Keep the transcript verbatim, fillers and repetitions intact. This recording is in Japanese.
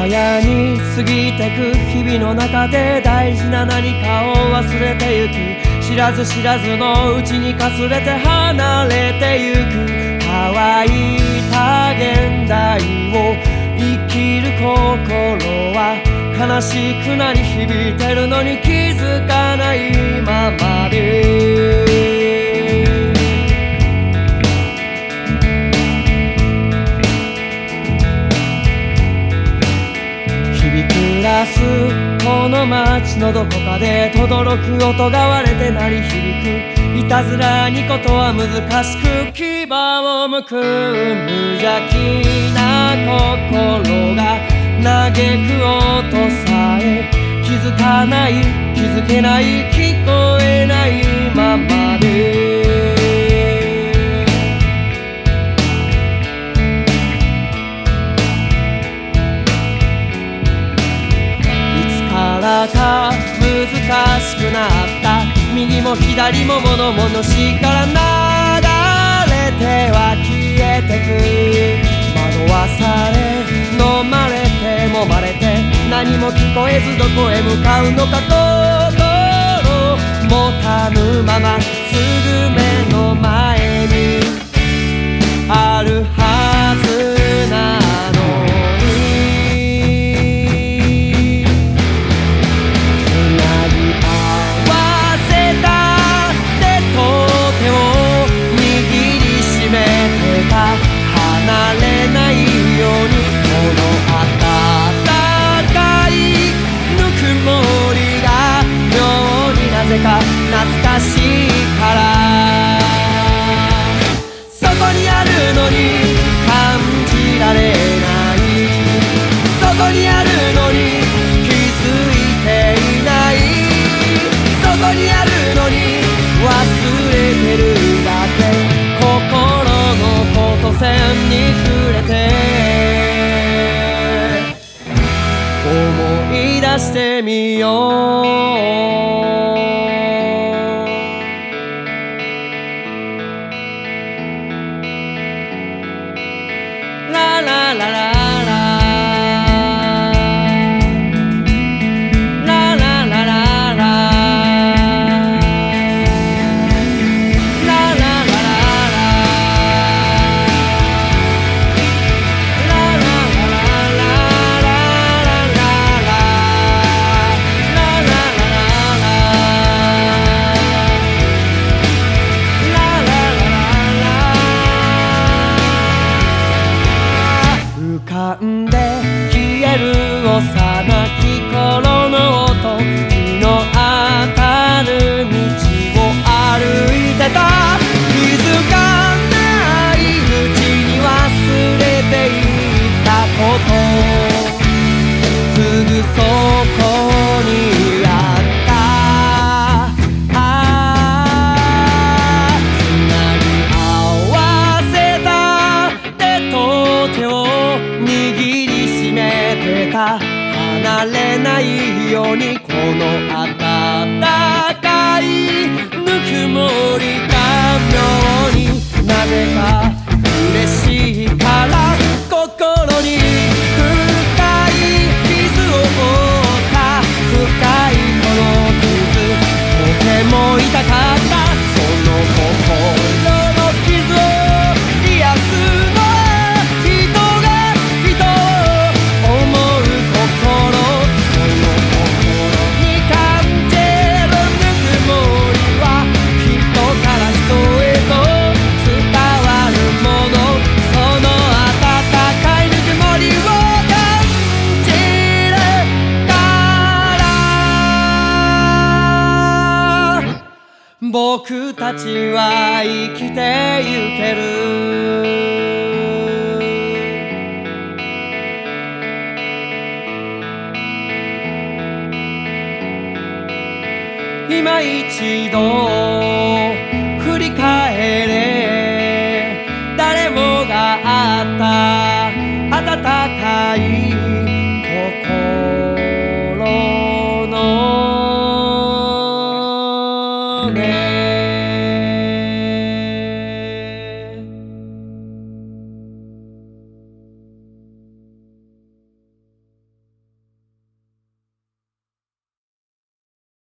やに過ぎてく日々の中で大事な何かを忘れてゆく。知らず知らずのうちにかすれて離れてゆく。乾いた現代を生きる心は悲しくなり響いてるのに気づかないままで、暮らすこの街のどこかで轟く音が割れて鳴り響く。いたずらにことは難しく牙をむく。無邪気な心が嘆く音さえ気づかない、気づけない、聞こえないままで、か難しくなった右も左も物々しいから流れては消えてく。惑わされ飲まれて揉まれて何も聞こえずどこへ向かうのか。心持たぬまますぐ目の前にあるはずなの。離れないようにこの温かいぬくもりが妙になぜか懐かしいから。そこにあるのに感じられない、そこにあるのに気づいていない、そこにあるのに忘れてるだけ。線に触れて思い出してみよう。ララララ浮かんで消える幼き頃の音、日の当たる道を歩いてた。気づかないうちに忘れていたこと、すぐそこにあった。離れないようにこの温かいぬくもりが妙になぜか嬉しいから。心に深い傷を負った深いこの傷、とても痛かった。その心の傷を癒すのは人が人を思う心、その心に感じるぬくもりは人から人へと伝わるもの。その温かいぬくもりを感じるから僕たちは生きてゆける。今一度振り返れ、誰もがあった温かい心。のね